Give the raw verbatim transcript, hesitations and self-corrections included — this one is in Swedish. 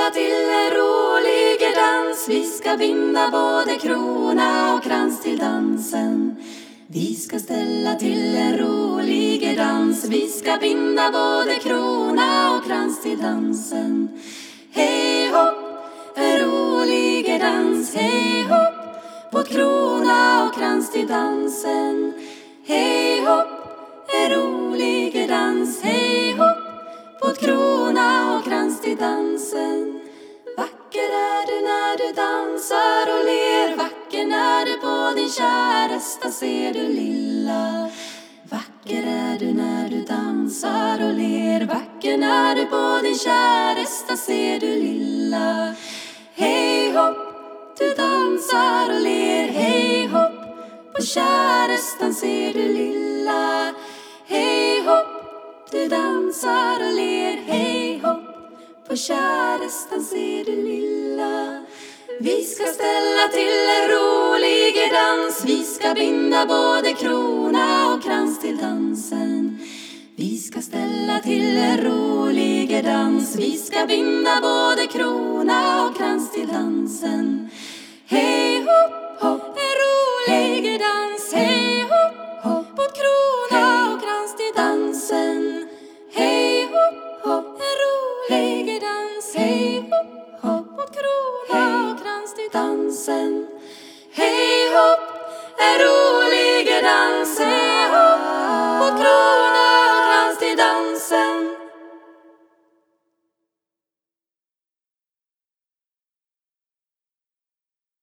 ställa till en rolig dans. Vi ska binda både krona och krans till dansen. Vi ska ställa till en rolig dans. Vi ska binda både krona och krans till dansen. Hej hopp, en rolig dans. Hej hopp, både krona och krans till dansen. Hej hopp, en rolig dans. Hej hopp, både krona och krans till dansen. Vacker är du när du dansar och ler. Vacker när du på din käresta ser du lilla. Vacker är du när du dansar och ler. Vacker när du på din käresta ser du lilla. Hej hopp, du dansar och ler. Hej hopp, på kärestan ser du lilla. Hej hopp, du dansar och ler. Hej hopp, på kärestan ser du lilla. Vi ska ställa till en rolig dans. Vi ska binda både krona och krans till dansen. Vi ska ställa till en rolig dans. Vi ska binda både krona och krans till dansen. Hej hopp, hopp, en rolig dans. Hej hopp, hopp, både krona och krans till dansen. Hej hopp, hopp, en rolig dans. Hej hopp, hopp, både krona och krans till dansen. Hej hopp, en rolig dans. Hej hopp, både krona